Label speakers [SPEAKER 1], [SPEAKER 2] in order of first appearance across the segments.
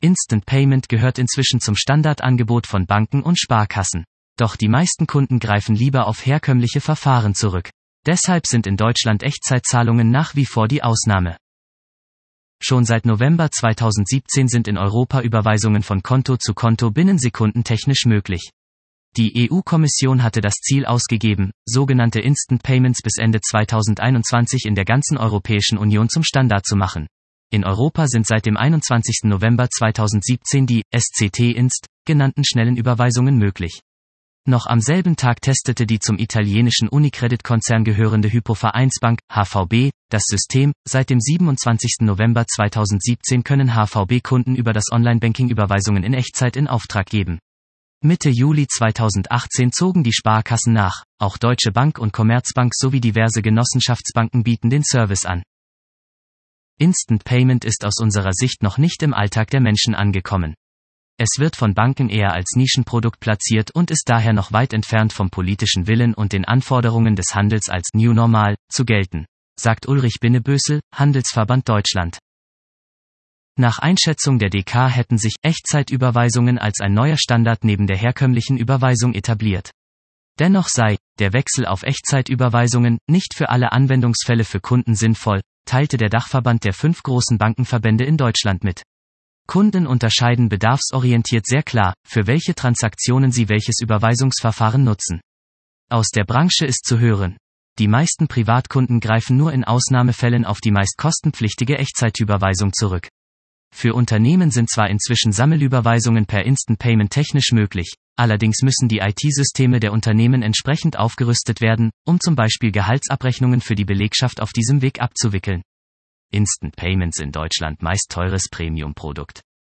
[SPEAKER 1] Instant Payment gehört inzwischen zum Standardangebot von Banken und Sparkassen. Doch die meisten Kunden greifen lieber auf herkömmliche Verfahren zurück. Deshalb sind in Deutschland Echtzeitzahlungen nach wie vor die Ausnahme. Schon seit November 2017 sind in Europa Überweisungen von Konto zu Konto binnen Sekunden technisch möglich. Die EU-Kommission hatte das Ziel ausgegeben, sogenannte Instant Payments bis Ende 2021 in der ganzen Europäischen Union zum Standard zu machen. In Europa sind seit dem 21. November 2017 die SCT-Inst genannten schnellen Überweisungen möglich. Noch am selben Tag testete die zum italienischen Unicredit-Konzern gehörende Hypo Vereinsbank, HVB, das System. Seit dem 27. November 2017 können HVB-Kunden über das Online-Banking Überweisungen in Echtzeit in Auftrag geben. Mitte Juli 2018 zogen die Sparkassen nach, auch Deutsche Bank und Commerzbank sowie diverse Genossenschaftsbanken bieten den Service an. Instant Payment ist aus unserer Sicht noch nicht im Alltag der Menschen angekommen. Es wird von Banken eher als Nischenprodukt platziert und ist daher noch weit entfernt vom politischen Willen und den Anforderungen des Handels als New Normal zu gelten, sagt Ulrich Binnebösel, Handelsverband Deutschland. Nach Einschätzung der DK hätten sich Echtzeitüberweisungen als ein neuer Standard neben der herkömmlichen Überweisung etabliert. Dennoch sei der Wechsel auf Echtzeitüberweisungen nicht für alle Anwendungsfälle für Kunden sinnvoll, teilte der Dachverband der 5 großen Bankenverbände in Deutschland mit. Kunden unterscheiden bedarfsorientiert sehr klar, für welche Transaktionen sie welches Überweisungsverfahren nutzen. Aus der Branche ist zu hören: Die meisten Privatkunden greifen nur in Ausnahmefällen auf die meist kostenpflichtige Echtzeitüberweisung zurück. Für Unternehmen sind zwar inzwischen Sammelüberweisungen per Instant Payment technisch möglich, allerdings müssen die IT-Systeme der Unternehmen entsprechend aufgerüstet werden, um zum Beispiel Gehaltsabrechnungen für die Belegschaft auf diesem Weg abzuwickeln. Instant Payments in Deutschland meist teures Premium-Produkt.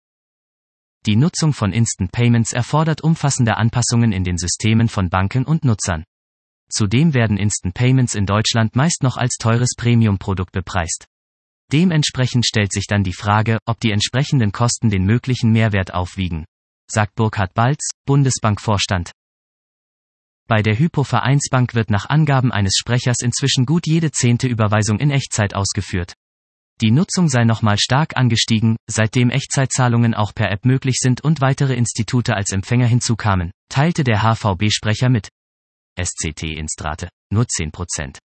[SPEAKER 1] Die Nutzung von Instant Payments erfordert umfassende Anpassungen in den Systemen von Banken und Nutzern. Zudem werden Instant Payments in Deutschland meist noch als teures Premium-Produkt bepreist. Dementsprechend stellt sich dann die Frage, ob die entsprechenden Kosten den möglichen Mehrwert aufwiegen, sagt Burkhard Balz, Bundesbankvorstand. Bei der Hypo Vereinsbank wird nach Angaben eines Sprechers inzwischen gut jede 10. Überweisung in Echtzeit ausgeführt. Die Nutzung sei nochmal stark angestiegen, seitdem Echtzeitzahlungen auch per App möglich sind und weitere Institute als Empfänger hinzukamen, teilte der HVB-Sprecher mit. SCT-Instrate, nur 10%.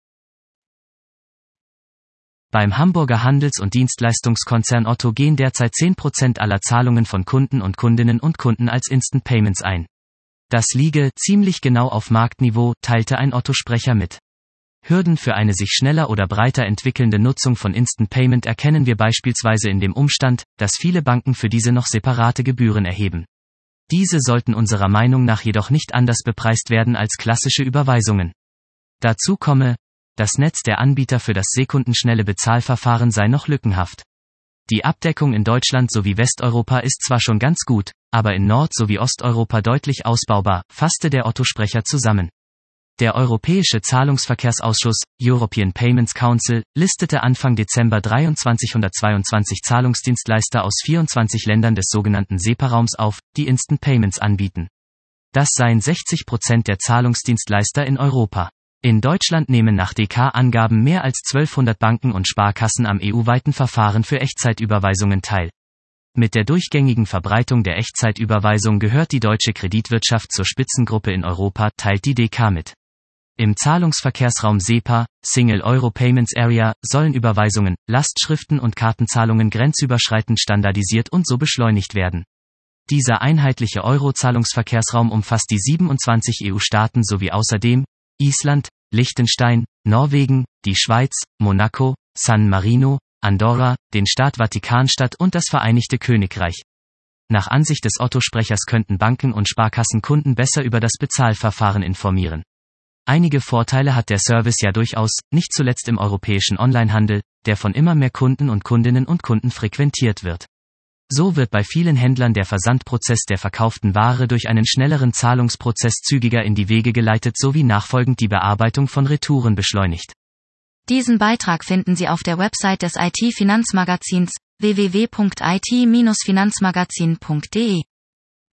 [SPEAKER 1] Beim Hamburger Handels- und Dienstleistungskonzern Otto gehen derzeit 10% aller Zahlungen von Kunden und Kundinnen und Kunden als Instant Payments ein. Das liege ziemlich genau auf Marktniveau, teilte ein Otto-Sprecher mit. Hürden für eine sich schneller oder breiter entwickelnde Nutzung von Instant Payment erkennen wir beispielsweise in dem Umstand, dass viele Banken für diese noch separate Gebühren erheben. Diese sollten unserer Meinung nach jedoch nicht anders bepreist werden als klassische Überweisungen. Dazu komme: Das Netz der Anbieter für das sekundenschnelle Bezahlverfahren sei noch lückenhaft. Die Abdeckung in Deutschland sowie Westeuropa ist zwar schon ganz gut, aber in Nord- sowie Osteuropa deutlich ausbaubar, fasste der Otto-Sprecher zusammen. Der Europäische Zahlungsverkehrsausschuss, European Payments Council, listete Anfang Dezember 122 Zahlungsdienstleister aus 24 Ländern des sogenannten SEPA-Raums auf, die Instant Payments anbieten. Das seien 60% der Zahlungsdienstleister in Europa. In Deutschland nehmen nach DK-Angaben mehr als 1200 Banken und Sparkassen am EU-weiten Verfahren für Echtzeitüberweisungen teil. Mit der durchgängigen Verbreitung der Echtzeitüberweisung gehört die deutsche Kreditwirtschaft zur Spitzengruppe in Europa, teilt die DK mit. Im Zahlungsverkehrsraum SEPA, Single Euro Payments Area, sollen Überweisungen, Lastschriften und Kartenzahlungen grenzüberschreitend standardisiert und so beschleunigt werden. Dieser einheitliche Euro-Zahlungsverkehrsraum umfasst die 27 EU-Staaten sowie außerdem Island, Liechtenstein, Norwegen, die Schweiz, Monaco, San Marino, Andorra, den Staat Vatikanstadt und das Vereinigte Königreich. Nach Ansicht des Otto-Sprechers könnten Banken und Sparkassen Kunden besser über das Bezahlverfahren informieren. Einige Vorteile hat der Service ja durchaus, nicht zuletzt im europäischen Onlinehandel, der von immer mehr Kunden und Kundinnen und Kunden frequentiert wird. So wird bei vielen Händlern der Versandprozess der verkauften Ware durch einen schnelleren Zahlungsprozess zügiger in die Wege geleitet sowie nachfolgend die Bearbeitung von Retouren beschleunigt.
[SPEAKER 2] Diesen Beitrag finden Sie auf der Website des IT-Finanzmagazins www.it-finanzmagazin.de.